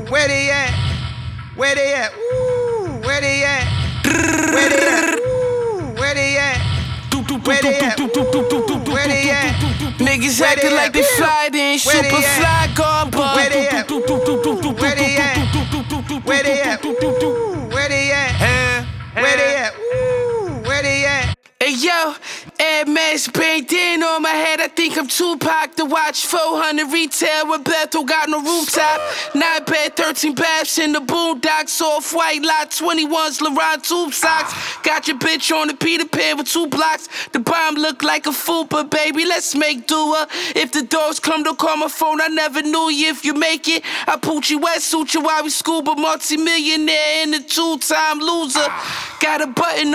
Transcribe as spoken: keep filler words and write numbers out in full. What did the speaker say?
Where they at? Where they at? Ooh, where they at? Where they at? Ooh, where they at? Where they at? Ooh, where they at? Niggas acting like they fly, they ain't super fly, God, but where they at? Where they at? Where they at? Ooh, where they at? Where they at? Ooh, where they at? Hey yo, Air Max bandana on my head. I think I'm Tupac to watch four hundred retail with Bethel got no rooftop. Nine bed, thirteen baths in the boondocks. Off white lot, twenty-ones, Laurent tube socks. Got your bitch on the Peter Pan with two blocks. The bomb look like a fupa, baby. Let's make doer. If the doors come, don't call my phone. I never knew you. If you make it, I Poochie wetsuit you while we scuba. Multi-millionaire and a two-time loser. Got a button